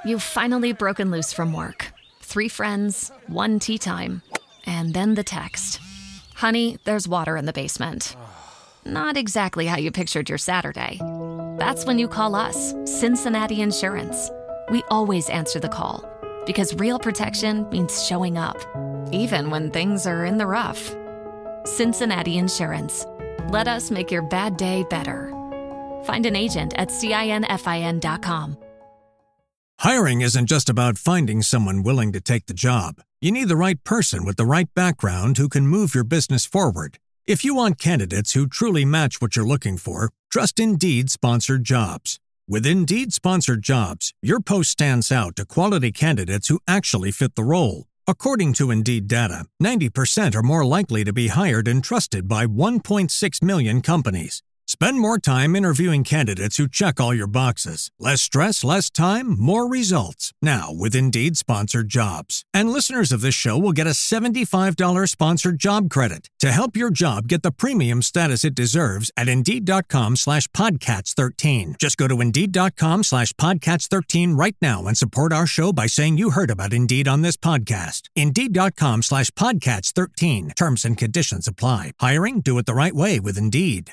You've finally broken loose from work. 3 friends, 1 tea time, and then the text. Honey, there's water in the basement. Not exactly how you pictured your Saturday. That's when you call us, Cincinnati Insurance. We always answer the call because real protection means showing up, even when things are in the rough. Cincinnati Insurance. Let us make your bad day better. Find an agent at CINFIN.com. Hiring isn't just about finding someone willing to take the job. You need the right person with the right background who can move your business forward. If you want candidates who truly match what you're looking for, trust Indeed Sponsored Jobs. With Indeed Sponsored Jobs, your post stands out to quality candidates who actually fit the role. According to Indeed data, 90% are more likely to be hired and trusted by 1.6 million companies. Spend more time interviewing candidates who check all your boxes. Less stress, less time, more results. Now with Indeed Sponsored Jobs. And listeners of this show will get a $75 sponsored job credit to help your job get the premium status it deserves at Indeed.com/Podcats13. Just go to Indeed.com/Podcats13 right now and support our show by saying you heard about Indeed on this podcast. Indeed.com/Podcats13. Terms and conditions apply. Hiring? Do it the right way with Indeed.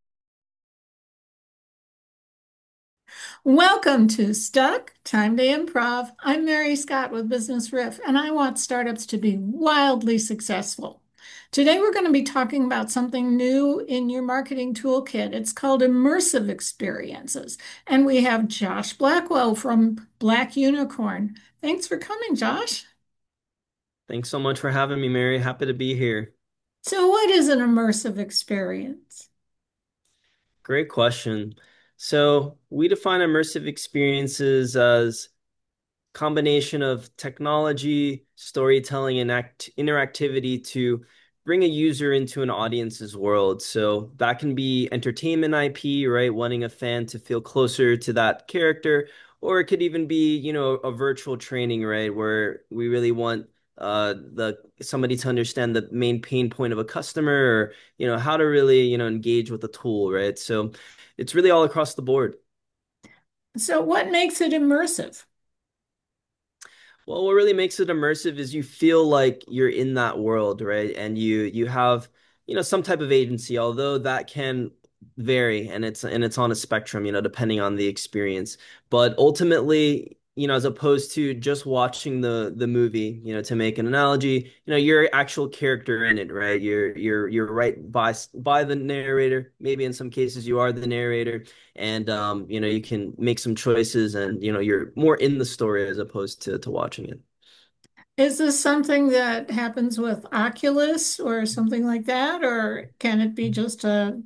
Welcome to Stuck, Time to Improv. I'm Mary Scott with Business Riff, and I want startups to be wildly successful. Today, we're going to be talking about something new in your marketing toolkit. It's called immersive experiences. And we have Josh Blackwell from Black Unicorn. Thanks for coming, Josh. Thanks so much for having me, Mary. Happy to be here. So, what is an immersive experience? Great question. So we define immersive experiences as combination of technology, storytelling, and interactivity to bring a user into an audience's world. So that can be entertainment IP, right? Wanting a fan to feel closer to that character, or it could even be, a virtual training, right? Where we really want the somebody to understand the main pain point of a customer, or how to really engage with the tool, right? So it's really all across the board. So, what makes it immersive? Well, what really makes it immersive is you feel like you're in that world, right? And you have, some type of agency, although that can vary and it's on a spectrum, depending on the experience. But ultimately, as opposed to just watching the movie, to make an analogy, you're an actual character in it, right? You're right by the narrator. Maybe in some cases you are the narrator, and you can make some choices, and you're more in the story as opposed to watching it. Is this something that happens with Oculus or something like that, or can it be just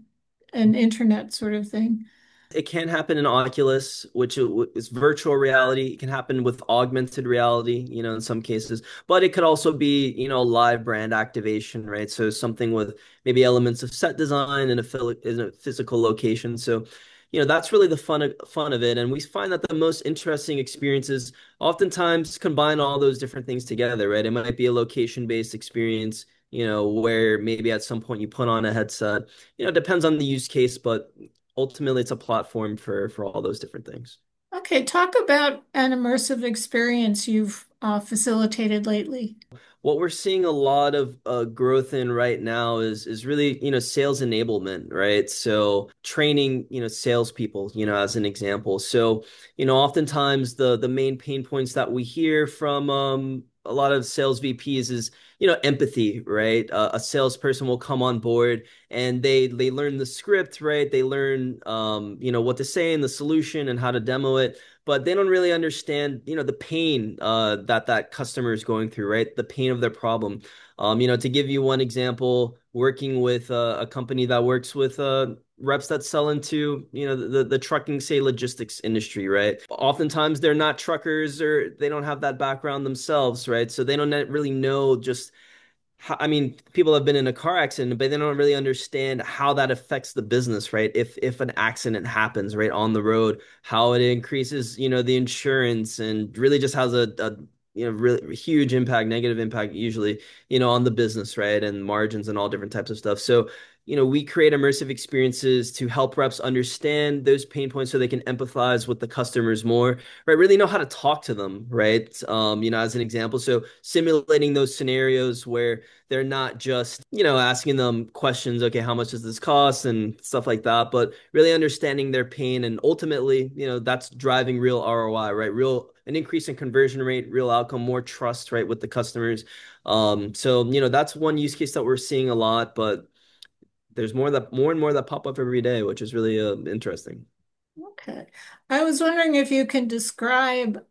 an internet sort of thing? It can happen in Oculus, which is virtual reality. It can happen with augmented reality, in some cases, but it could also be, live brand activation, right? So something with maybe elements of set design in a physical location. So, that's really the fun of it. And we find that the most interesting experiences oftentimes combine all those different things together, right? It might be a location-based experience, where maybe at some point you put on a headset. It depends on the use case, but ultimately it's a platform for all those different things. Okay, talk about an immersive experience you've facilitated lately. What we're seeing a lot of growth in right now is really, sales enablement, right? So training, salespeople, as an example. So, oftentimes the main pain points that we hear from a lot of sales VPs is, empathy, right? A salesperson will come on board and they learn the script, right? They learn, what to say in the solution and how to demo it, but they don't really understand, the pain that customer is going through, right? The pain of their problem. To give you one example, working with a company that works with reps that sell into, the trucking, say, logistics industry, right? Oftentimes they're not truckers, or they don't have that background themselves, right? So they don't really know just people have been in a car accident, but they don't really understand how that affects the business, right? If an accident happens right on the road, how it increases, the insurance, and really just has a really huge impact, negative impact usually, on the business, right? And margins and all different types of stuff. So, we create immersive experiences to help reps understand those pain points so they can empathize with the customers more, right? Really know how to talk to them, right? As an example, so simulating those scenarios where they're not just, asking them questions, okay, how much does this cost and stuff like that, but really understanding their pain and ultimately, that's driving real ROI, right? An increase in conversion rate, real outcome, more trust, right, with the customers. So, that's one use case that we're seeing a lot, but there's more and more that pop up every day, which is really interesting. Okay. I was wondering if you can describe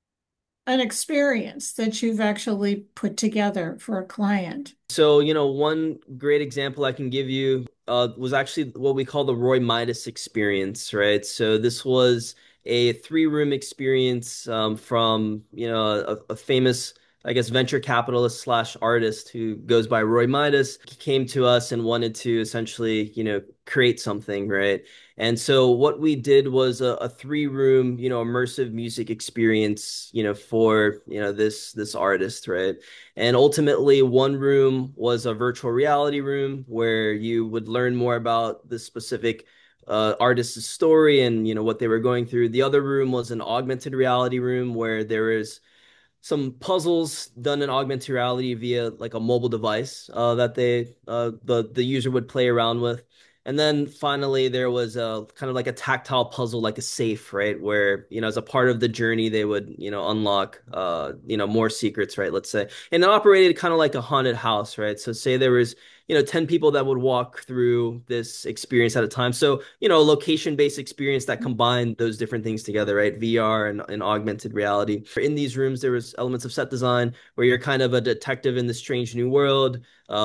an experience that you've actually put together for a client. So, one great example I can give you was actually what we call the Roy Midas experience, right? So this was a three-room experience from, a famous, I guess, venture capitalist slash artist who goes by Roy Midas. He came to us and wanted to essentially, create something, right? And so what we did was a three-room, immersive music experience, for, this artist, right? And ultimately, one room was a virtual reality room where you would learn more about the specific artist's story and what they were going through. The other room was an augmented reality room where there is some puzzles done in augmented reality via like a mobile device that the user would play around with. And then finally there was a kind of like a tactile puzzle, like a safe, right? Where, as a part of the journey, they would, unlock more secrets, right? Let's say. And it operated kind of like a haunted house, right? So say there was 10 people that would walk through this experience at a time. So, a location-based experience that combined those different things together, right? VR and augmented reality. In these rooms, there was elements of set design where you're kind of a detective in this strange new world,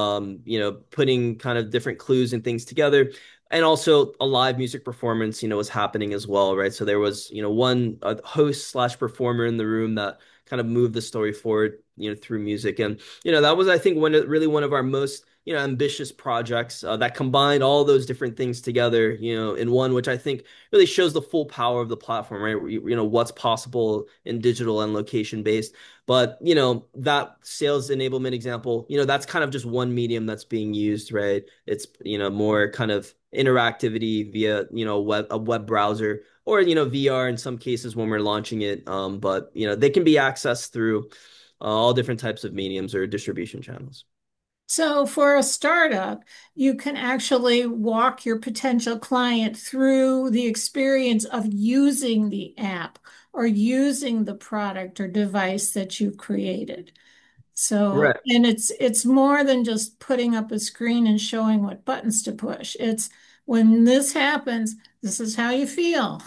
putting kind of different clues and things together. And also a live music performance, was happening as well, right? So there was, a host slash performer in the room that kind of moved the story forward, through music. And, that was, I think, really one of our most ambitious projects that combined all those different things together, in one, which I think really shows the full power of the platform, right? What's possible in digital and location based. But, that sales enablement example, that's kind of just one medium that's being used, right? It's, more kind of interactivity via, a web browser or, VR in some cases when we're launching it. But, they can be accessed through all different types of mediums or distribution channels. So for a startup, you can actually walk your potential client through the experience of using the app or using the product or device that you've created. So, Right. and it's more than just putting up a screen and showing what buttons to push. It's when this happens, this is how you feel.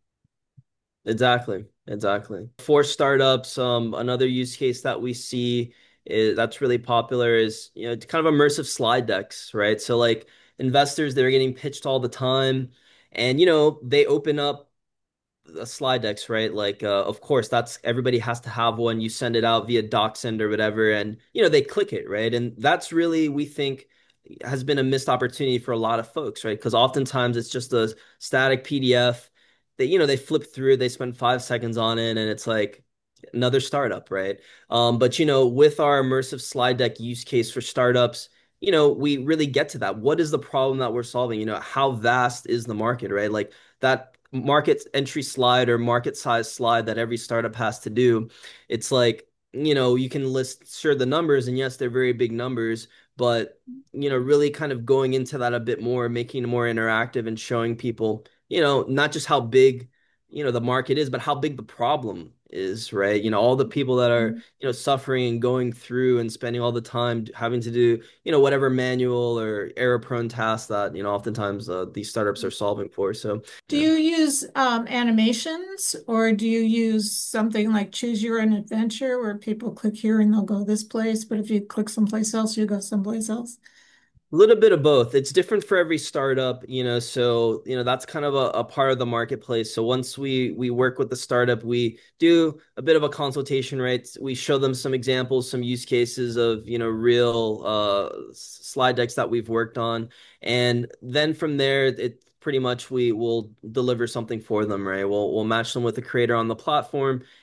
Exactly. Exactly. For startups, another use case that we see that's really popular is, kind of immersive slide decks, right? So like investors, they're getting pitched all the time and, they open up slide decks, right? Like, of course, that's everybody has to have one. You send it out via DocSend or whatever, and they click it, right? And that's really, we think, has been a missed opportunity for a lot of folks, right? Because oftentimes it's just a static PDF. They flip through, they spend 5 seconds on it, and it's like another startup, right? But with our immersive slide deck use case for startups, we really get to that. What is the problem that we're solving? How vast is the market, right? Like that market entry slide or market size slide that every startup has to do. It's like, you can list sure the numbers, and yes, they're very big numbers, but really kind of going into that a bit more, making it more interactive and showing people, not just how big, the market is, but how big the problem is, right? All the people that are, suffering and going through and spending all the time having to do, whatever manual or error-prone tasks that, oftentimes these startups are solving for. So, Do you use animations or do you use something like Choose Your Own Adventure where people click here and they'll go this place, but if you click someplace else, you go someplace else? a little bit of both. It's different for every startup, so that's kind of a part of the marketplace. So once we work with the startup, we do a bit of a consultation, right? We show them some examples, some use cases of real slide decks that we've worked on, and then from there, it pretty much we will deliver something for them, right? We'll match them with a creator on the platform,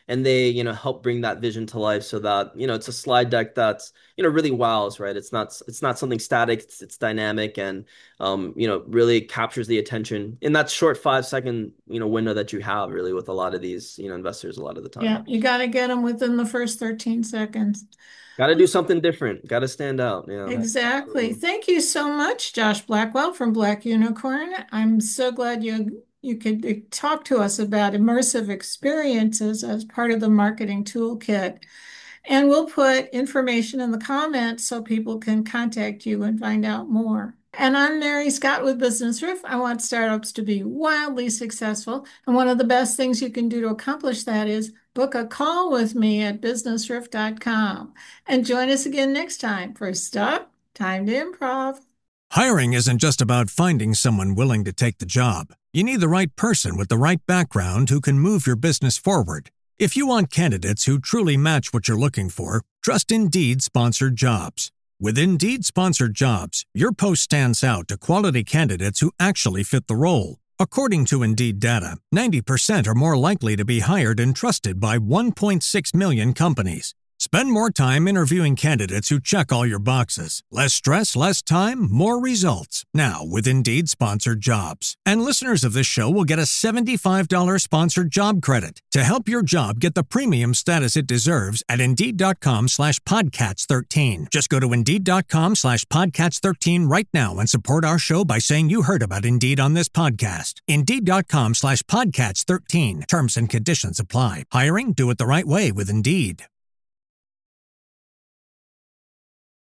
and they, help bring that vision to life so that, it's a slide deck that's, really wows, right? It's not something static, it's dynamic and, really captures the attention in that short 5 second, window that you have really with a lot of these, investors a lot of the Yeah, time. you got to get them within the first 13 seconds. Got to do something different. Got to stand out. Yeah. Exactly. Thank you so much, Josh Blackwell from Black Unicorn. I'm so glad you could talk to us about immersive experiences as part of the marketing toolkit. And we'll put information in the comments so people can contact you and find out more. And I'm Mary Scott with Business Riff. I want startups to be wildly successful. And one of the best things you can do to accomplish that is book a call with me at businessriff.com. And join us again next time for Stop Time to Improv. Hiring isn't just about finding someone willing to take the job. You need the right person with the right background who can move your business forward. If you want candidates who truly match what you're looking for, trust Indeed Sponsored Jobs. With Indeed Sponsored Jobs, your post stands out to quality candidates who actually fit the role. According to Indeed data, 90% are more likely to be hired and trusted by 1.6 million companies. Spend more time interviewing candidates who check all your boxes. Less stress, less time, more results. Now with Indeed Sponsored Jobs. And listeners of this show will get a $75 sponsored job credit to help your job get the premium status it deserves at Indeed.com/Podcats13. Just go to Indeed.com/Podcats13 right now and support our show by saying you heard about Indeed on this podcast. Indeed.com/Podcats13. Terms and conditions apply. Hiring? Do it the right way with Indeed.